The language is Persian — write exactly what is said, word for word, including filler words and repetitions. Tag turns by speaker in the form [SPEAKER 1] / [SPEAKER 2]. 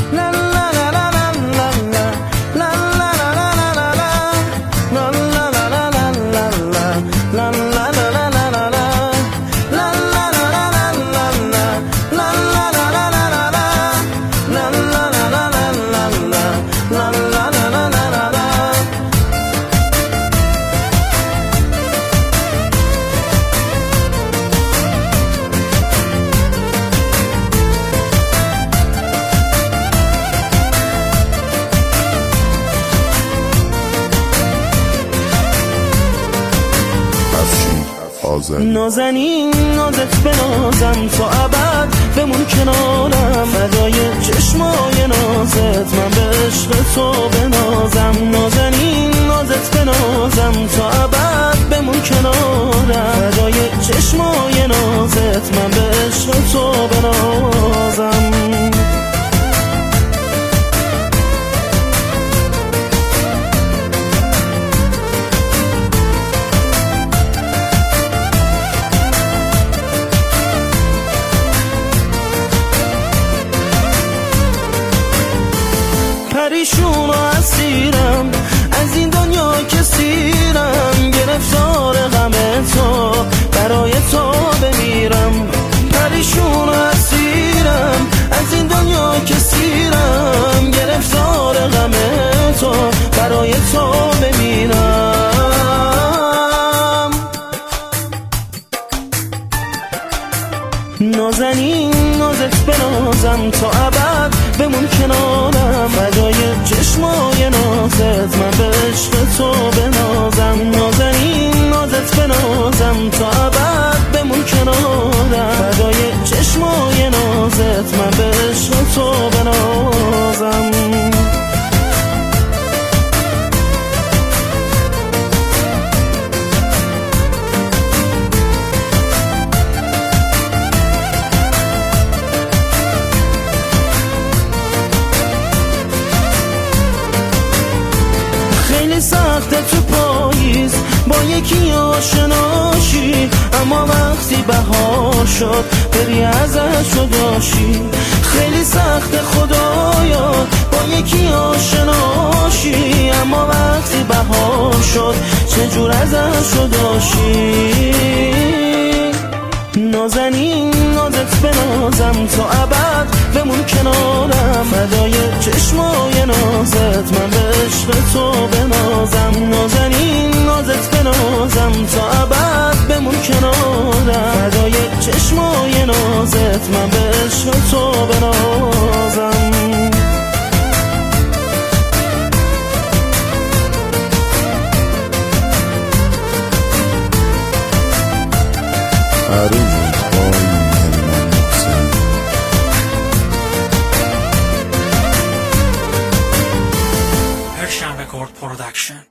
[SPEAKER 1] نازنین نازت بنازم تا ابد بمون کنارم، فدای چشمای نازت من به عشق تو بنازم. نازنین نازت بنازم تا ابد بمون کنارم، فدای چشمای نازت من به عشق تو بنازم. پریشون و اسیرم از این دنیا که سیرم، گرفتار غم تو برای تو بمیرم. پریشون و اسیرم از این دنیا که سیرم، گرفتار غم تو برای تو بمیرم. نازنین نازت بنازم تا ابد بمون کنارم، فدای چشمای نازت من به عشق تو بنازم. نازنین نازت بنازم تا ابد بمون کنارم، فدای چشمای نازت من به عشق تو بنازم. سخته تو پاییز با یکی آشناشی، اما وقتی بهار شد بری ازش جداشی. خیلی سخته خدایا با یکی آشناشی، اما وقتی بهار شد چجور ازش جداشی. نازنین نازت بنازم تا ابد بمون کنارم، فدای چشمای نازت من به عشق تو بنازم. نازنین نازت بنازم تا ابد بمون کنارم، فدای چشمای نازت من به عشق تو بنازم.
[SPEAKER 2] Persian Record Production.